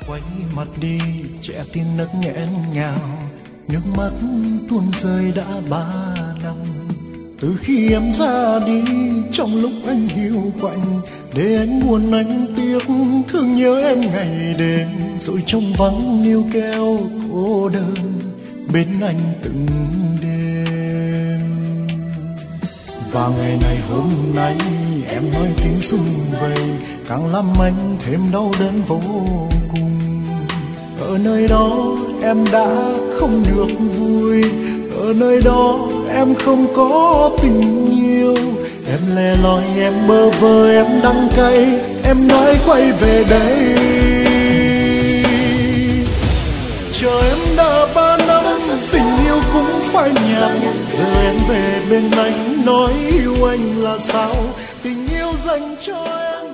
quay mặt đi, trẻ tin nấc nghẹn ngào, nước mắt tuôn rơi đã 3 năm. Từ khi em ra đi, trong lúc anh hiu quạnh, để anh buồn anh tiếc, thương nhớ em ngày đêm, rồi trong vắng níu kéo cô đơn bên anh từng đêm. Và ngày này hôm nay em nói tiếng sum vầy, càng làm anh thêm đau đớn vô cùng. Ở nơi đó em đã không được vui, ở nơi đó em không có tình yêu. Em lẻ loi, em bơ vơ, em đắng cay, em nói quay về đây. Chờ em đã 3 năm, tình yêu cũng phai nhạt. Giờ em về bên anh, nói yêu anh là sao? Tình yêu dành cho em